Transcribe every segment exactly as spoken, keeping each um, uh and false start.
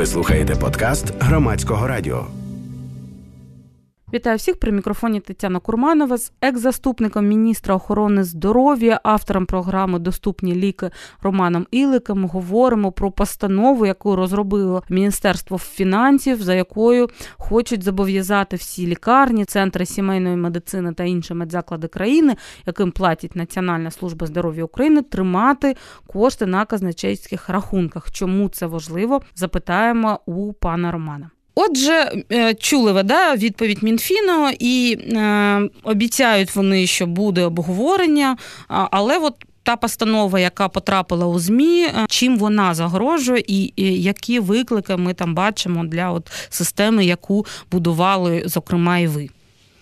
Ви слухаєте подкаст Громадського радіо. Вітаю всіх, при мікрофоні Тетяна Курманова. З екс-заступником міністра охорони здоров'я, автором програми «Доступні ліки» Романом Іликом говоримо про постанову, яку розробило Міністерство фінансів, за якою хочуть зобов'язати всі лікарні, центри сімейної медицини та інші медзаклади країни, яким платить Національна служба здоров'я України, тримати кошти на казначейських рахунках. Чому це важливо? Запитаємо у пана Романа. Отже, чули ви, да, відповідь Мінфіну, і е, обіцяють вони, що буде обговорення, але от та постанова, яка потрапила у ЗМІ, чим вона загрожує і, і які виклики ми там бачимо для от системи, яку будували, зокрема, і ви?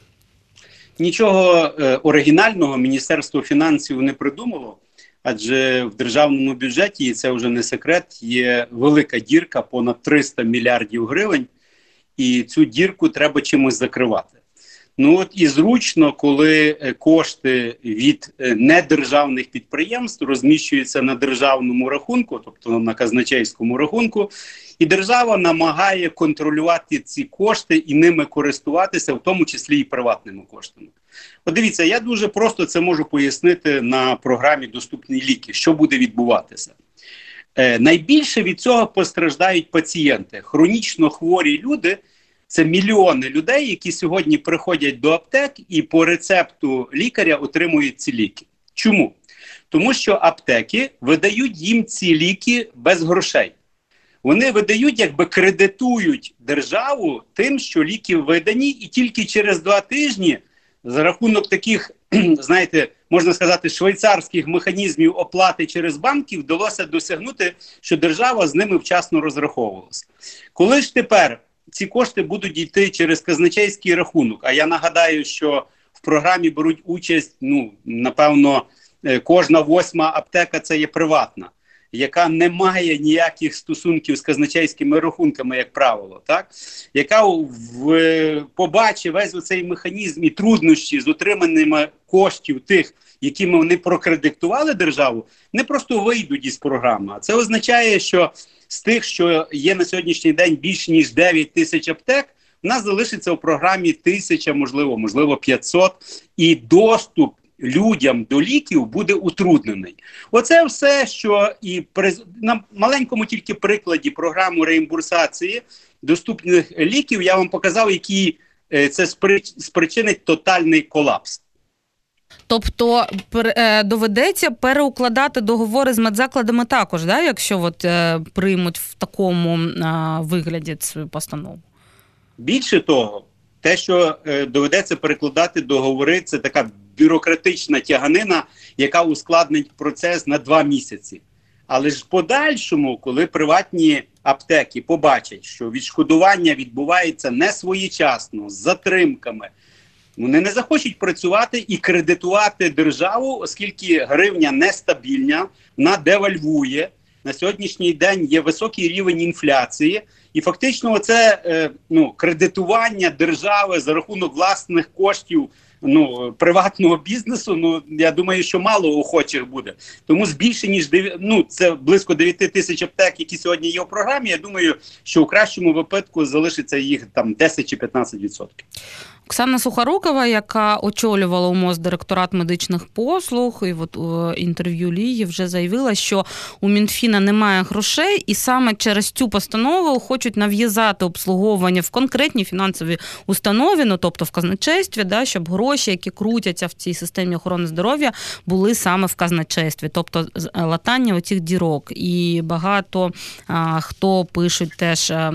Нічого е, оригінального Міністерство фінансів не придумало, адже в державному бюджеті, і це вже не секрет, є велика дірка, понад триста мільярдів гривень, і цю дірку треба чимось закривати. Ну от і зручно, коли кошти від недержавних підприємств розміщуються на державному рахунку, тобто на казначейському рахунку, і держава намагає контролювати ці кошти і ними користуватися, в тому числі і приватними коштами. От дивіться, я дуже просто це можу пояснити на програмі «Доступні ліки», що буде відбуватися. Е, найбільше від цього постраждають пацієнти. Хронічно хворі люди – це мільйони людей, які сьогодні приходять до аптек і по рецепту лікаря отримують ці ліки. Чому? Тому що аптеки видають їм ці ліки без грошей. Вони видають, якби кредитують державу тим, що ліки видані, і тільки через два тижні за рахунок таких, знаєте, можна сказати, швейцарських механізмів оплати через банки вдалося досягнути, що держава з ними вчасно розраховувалася. Коли ж тепер ці кошти будуть йти через казначейський рахунок, а я нагадаю, що в програмі беруть участь, ну, напевно, кожна восьма аптека це є приватна, яка не має ніяких стосунків з казначейськими рахунками, як правило, так? Яка в, побачить весь оцей механізм і труднощі з отриманими коштів тих, якими вони прокредитували державу, не просто вийдуть із програми. Це означає, що з тих, що є на сьогоднішній день більш ніж дев'ять тисяч аптек, в нас залишиться в програмі тисяча, можливо, можливо п'ятсот, і доступ людям до ліків буде утруднений. Оце все, що і при, на маленькому тільки прикладі програми реімбурсації доступних ліків я вам показав, які е, це спричинить тотальний колапс. Тобто е, доведеться переукладати договори з медзакладами також, да, якщо от, е, приймуть в такому е, вигляді цю постанову? Більше того, те, що е, доведеться перекладати договори, це така бюрократична тяганина, яка ускладнить процес на два місяці. Але ж в подальшому, коли приватні аптеки побачать, що відшкодування відбувається не своєчасно, з затримками, вони не захочуть працювати і кредитувати державу, оскільки гривня нестабільна, вона девальвує. На сьогоднішній день є високий рівень інфляції, і фактично це е, ну, кредитування держави за рахунок власних коштів ну, приватного бізнесу, ну, я думаю, що мало охочих буде. Тому з більше ніж, ну, це близько дев'ять тисяч аптек, які сьогодні є в програмі, я думаю, що у кращому випадку залишиться їх там десять чи п'ятнадцять відсотків. Оксана Сухорукова, яка очолювала у МОЗ директорат медичних послуг, і от у інтерв'ю Лії вже заявила, що у Мінфіна немає грошей, і саме через цю постанову хочуть нав'язати обслуговування в конкретній фінансовій установі, ну тобто в казначействі, да, щоб гроші, які крутяться в цій системі охорони здоров'я, були саме в казначействі, тобто латання оцих дірок. І багато а, хто пишуть теж а,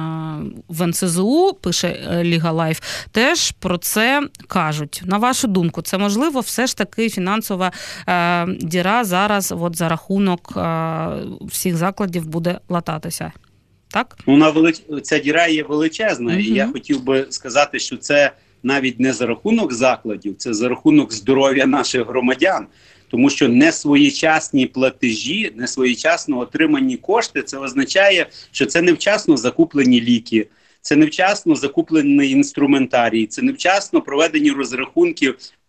в ен ес зе у, пише Ліга Лайф, теж про це кажуть. На вашу думку, це можливо все ж таки фінансова е, діра зараз от за рахунок е, всіх закладів буде лататися? Так? Вона велич... Ця діра є величезна, угу. І я хотів би сказати, що це навіть не за рахунок закладів, це за рахунок здоров'я наших громадян. Тому що несвоєчасні платежі, несвоєчасно отримані кошти, це означає, що це невчасно закуплені ліки, це невчасно закуплений інструментарій, це невчасно проведені розрахунки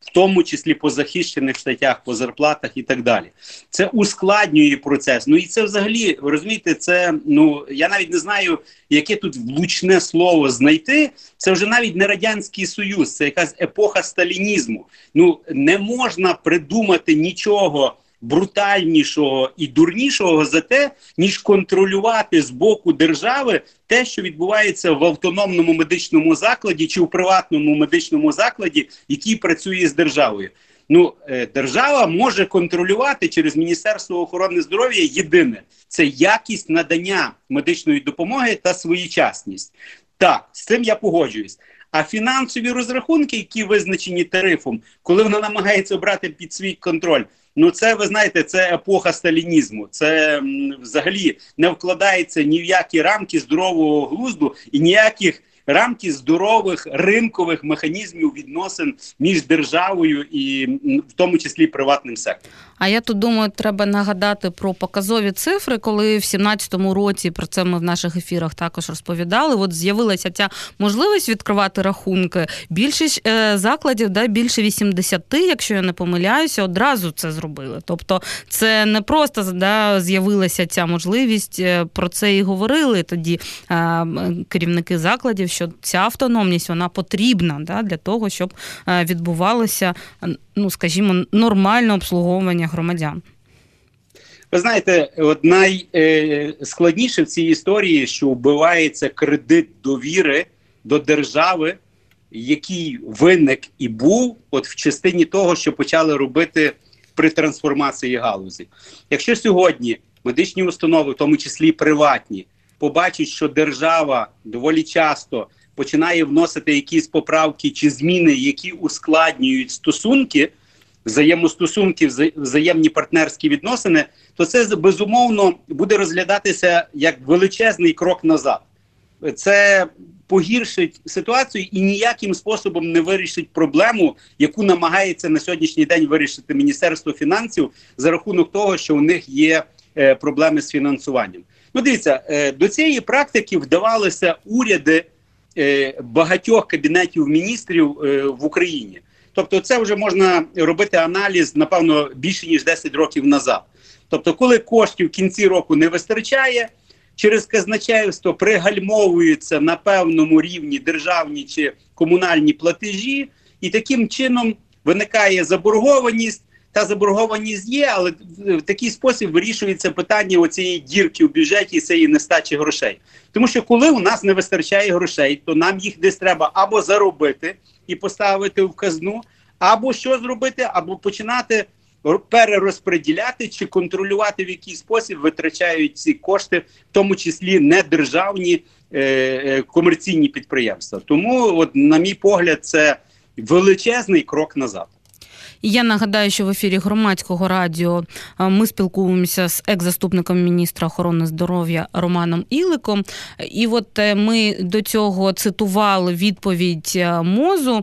в тому числі по захищених статтях, по зарплатах і так далі. Це ускладнює процес. Ну і це взагалі, ви розумієте, це, ну, я навіть не знаю, яке тут влучне слово знайти. Це вже навіть не Радянський Союз, це якась епоха сталінізму. Ну, не можна придумати нічого брутальнішого і дурнішого за те, ніж контролювати з боку держави те, що відбувається в автономному медичному закладі чи в приватному медичному закладі, який працює з державою. Ну, держава може контролювати через Міністерство охорони здоров'я єдине – це якість надання медичної допомоги та своєчасність. Так, з цим я погоджуюсь. А фінансові розрахунки, які визначені тарифом, коли вона намагається брати під свій контроль, ну це, ви знаєте, це епоха сталінізму. Це м, взагалі не вкладається ні в які рамки здорового глузду і ніяких рамки здорових ринкових механізмів відносин між державою і в тому числі приватним сектором. А я тут думаю, треба нагадати про показові цифри, коли в сімнадцятому році, про це ми в наших ефірах також розповідали, от з'явилася ця можливість відкривати рахунки. Більшість е, закладів, да, більше вісімдесят, якщо я не помиляюся, одразу це зробили. Тобто це не просто, да, з'явилася ця можливість, про це і говорили тоді е, керівники закладів, що ця автономність, вона потрібна, да, для того, щоб е, відбувалося, ну, скажімо, нормальне обслуговування громадян. Ви знаєте, от найскладніше в цій історії, що вбивається кредит довіри до держави, який виник і був от в частині того, що почали робити при трансформації галузі. Якщо сьогодні медичні установи, в тому числі приватні, побачать, що держава доволі часто починає вносити якісь поправки чи зміни, які ускладнюють стосунки, взаємостосунки, взаємні партнерські відносини, то це, безумовно, буде розглядатися як величезний крок назад. Це погіршить ситуацію і ніяким способом не вирішить проблему, яку намагається на сьогоднішній день вирішити Міністерство фінансів за рахунок того, що у них є е, проблеми з фінансуванням. Ну, дивіться, е, до цієї практики вдавалися уряди е, багатьох кабінетів міністрів е, в Україні. Тобто це вже можна робити аналіз, напевно, більше ніж десять років назад. Тобто, коли коштів в кінці року не вистачає, через казначейство пригальмовуються на певному рівні державні чи комунальні платежі, і таким чином виникає заборгованість. Та заборгованість є, але в такий спосіб вирішується питання оцієї дірки в бюджеті, цієї нестачі грошей. Тому що коли у нас не вистачає грошей, то нам їх десь треба або заробити і поставити в казну, або що зробити, або починати перерозподіляти чи контролювати, в який спосіб витрачають ці кошти, в тому числі недержавні е, е, комерційні підприємства. Тому, от, на мій погляд, це величезний крок назад. І я нагадаю, що в ефірі Громадського радіо ми спілкуємося з екс-заступником міністра охорони здоров'я Романом Іликом. І от ми до цього цитували відповідь МОЗу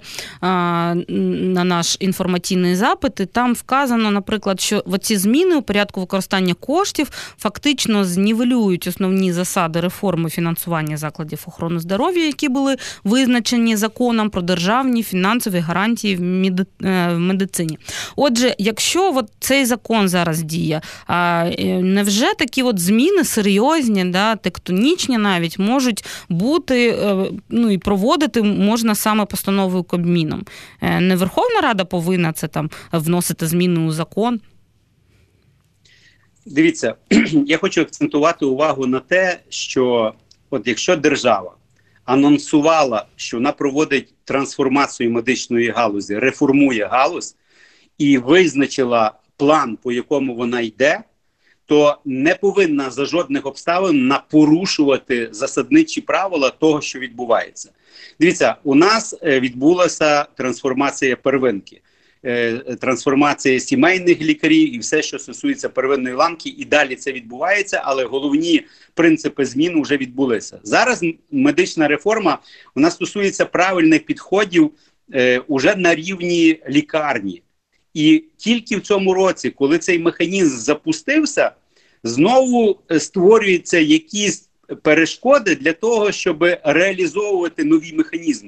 на наш інформаційний запит. І там вказано, наприклад, що ці зміни у порядку використання коштів фактично знівелюють основні засади реформи фінансування закладів охорони здоров'я, які були визначені законом про державні фінансові гарантії в медицині. Отже, якщо от цей закон зараз діє, а невже такі от зміни серйозні, да, тектонічні навіть, можуть бути, ну і проводити можна саме постановою Кабміном? Не Верховна Рада повинна це там вносити зміни у закон? Дивіться, я хочу акцентувати увагу на те, що от якщо держава анонсувала, що вона проводить трансформацію медичної галузі, реформує галузь, і визначила план, по якому вона йде, то не повинна за жодних обставин напорушувати засадничі правила того, що відбувається. Дивіться, у нас відбулася трансформація первинки, трансформація сімейних лікарів і все, що стосується первинної ланки, і далі це відбувається, але головні принципи змін вже відбулися. Зараз медична реформа, вона стосується правильних підходів е, уже на рівні лікарні. І тільки в цьому році, коли цей механізм запустився, знову створюються якісь перешкоди для того, щоб реалізовувати нові механізми.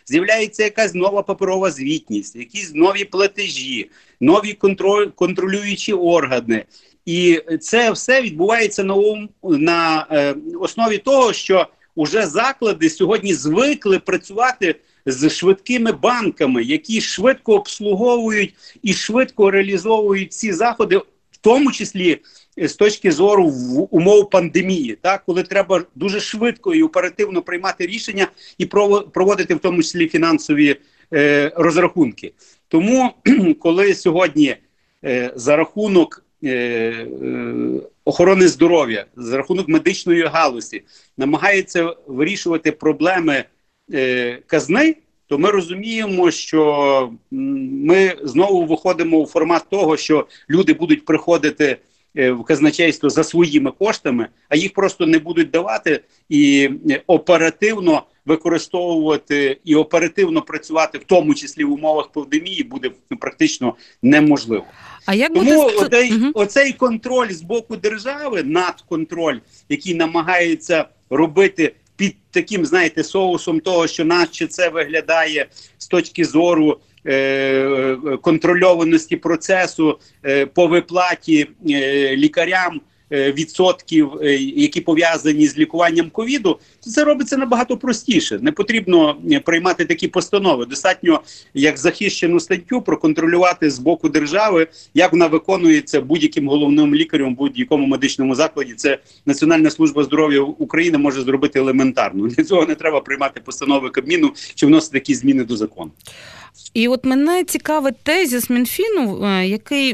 з'являється якась нова паперова звітність, якісь нові платежі, нові контроль, контролюючі органи. І це все відбувається на, на е, основі того, що уже заклади сьогодні звикли працювати з швидкими банками, які швидко обслуговують і швидко реалізовують ці заходи, в тому числі з точки зору в умов пандемії, так, коли треба дуже швидко і оперативно приймати рішення і проводити в тому числі фінансові е, розрахунки. Тому, коли сьогодні е, за рахунок е, е, охорони здоров'я, за рахунок медичної галузі намагається вирішувати проблеми е, казни, то ми розуміємо, що ми знову виходимо у формат того, що люди будуть приходити в казначейство за своїми коштами, а їх просто не будуть давати, і оперативно використовувати і оперативно працювати, в тому числі в умовах пандемії, буде практично неможливо. А як Тому буде... оцей, угу. оцей контроль з боку держави, надконтроль, який намагається робити під таким, знаєте, соусом того, що наче це виглядає з точки зору е, контрольованості процесу е, по виплаті е, лікарям е, відсотків, е, які пов'язані з лікуванням ковіду, то це робиться набагато простіше. Не потрібно приймати такі постанови. Достатньо, як захищену статтю, проконтролювати з боку держави, як вона виконується будь-яким головним лікарем в будь-якому медичному закладі. Це Національна служба здоров'я України може зробити елементарно. Для цього не треба приймати постанови Кабміну чи вносити якісь зміни до закону. І от мене цікавить тезис Мінфіну, який,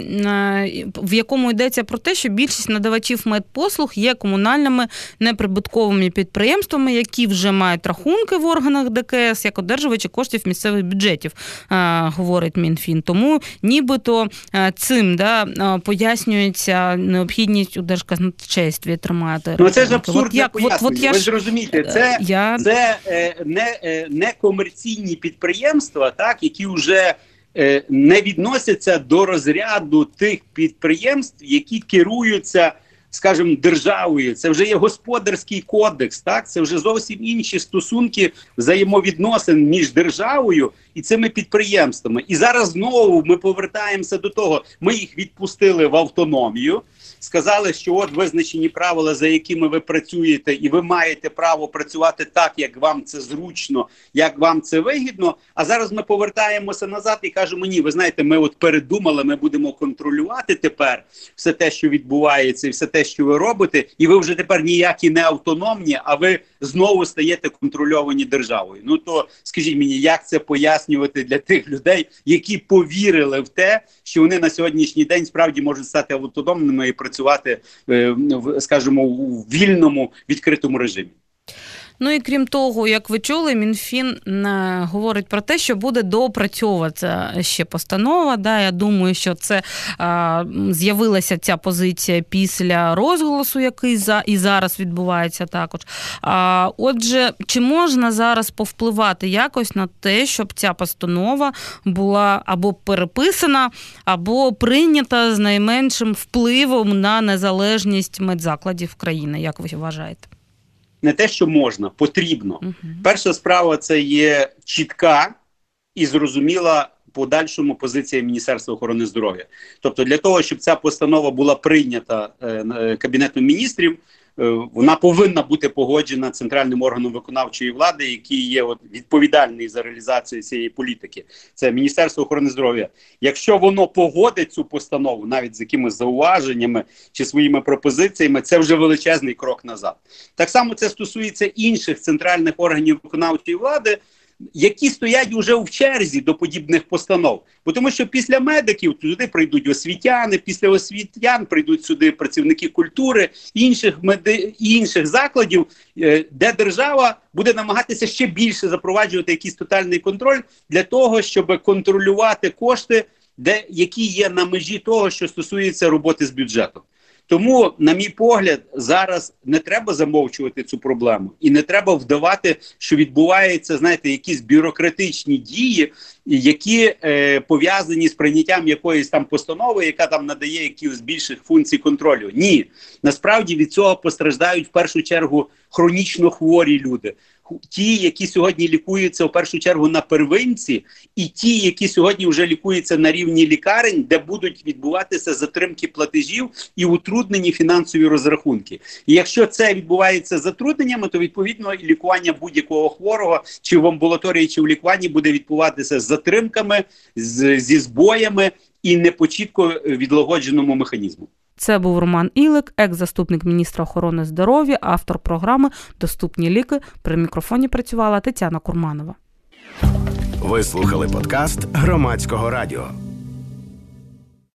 в якому йдеться про те, що більшість надавачів медпослуг є комунальними неприбутковими підприємствами, які вже мають рахунки в органах ДКС, як одержувачі коштів місцевих бюджетів, говорить Мінфін. Тому нібито цим да, пояснюється необхідність у держказначействі тримати. Ну це ж абсурдне пояснення. Ви ж розумієте, це, я... це не, не комерційні підприємства, так, які вже е, не відносяться до розряду тих підприємств, які керуються, скажімо, державою. Це вже є господарський кодекс, так? Це вже зовсім інші стосунки взаємовідносин між державою і цими підприємствами. І зараз знову ми повертаємося до того, ми їх відпустили в автономію, сказали, що от визначені правила, за якими ви працюєте, і ви маєте право працювати так, як вам це зручно, як вам це вигідно. А зараз ми повертаємося назад і кажемо, ні, ви знаєте, ми от передумали, ми будемо контролювати тепер все те, що відбувається, і все те, що ви робите, і ви вже тепер ніякі не автономні, а ви знову стаєте контрольовані державою. Ну то скажіть мені, як це пояснювати для тих людей, які повірили в те, що вони на сьогоднішній день справді можуть стати автономними і працювати, скажімо, у вільному, відкритому режимі? Ну і крім того, як ви чули, Мінфін говорить про те, що буде доопрацьовуватися ще постанова. Да, я думаю, що це а, з'явилася ця позиція після розголосу, який за, і зараз відбувається також. А, отже, чи можна зараз повпливати якось на те, щоб ця постанова була або переписана, або прийнята з найменшим впливом на незалежність медзакладів країни? Як ви вважаєте? Не те, що можна, потрібно. Uh-huh. Перша справа – це є чітка і зрозуміла подальшому позиція Міністерства охорони здоров'я. Тобто для того, щоб ця постанова була прийнята е, Кабінетом міністрів, е, вона повинна бути погоджена центральним органом виконавчої влади, який є от, відповідальний за реалізацію цієї політики. Це Міністерство охорони здоров'я. Якщо воно погодить цю постанову, навіть з якимись зауваженнями чи своїми пропозиціями, це вже величезний крок назад. Так само це стосується інших центральних органів виконавчої влади, які стоять уже в черзі до подібних постанов. Бо тому що після медиків туди прийдуть освітяни, після освітян прийдуть сюди працівники культури, інших, меди... інших закладів, де держава буде намагатися ще більше запроваджувати якийсь тотальний контроль для того, щоб контролювати кошти, де, які є на межі того, що стосується роботи з бюджетом. Тому, на мій погляд, зараз не треба замовчувати цю проблему і не треба вдавати, що відбуваються, знаєте, якісь бюрократичні дії, які е, пов'язані з прийняттям якоїсь там постанови, яка там надає якихось більших функцій контролю. Ні. Насправді від цього постраждають в першу чергу хронічно хворі люди, ті, які сьогодні лікуються в першу чергу на первинці, і ті, які сьогодні вже лікуються на рівні лікарень, де будуть відбуватися затримки платежів і утруднені фінансові розрахунки. І якщо це відбувається з затрудненнями, то відповідно лікування будь-якого хворого, чи в амбулаторії, чи в лікуванні, буде відбуватися з затримками, з, зі збоями і не по чітко відлагодженому механізму. Це був Роман Ілик, екс-заступник міністра охорони здоров'я, автор програми «Доступні ліки». При мікрофоні працювала Тетяна Курманова. Ви слухали подкаст Громадського радіо.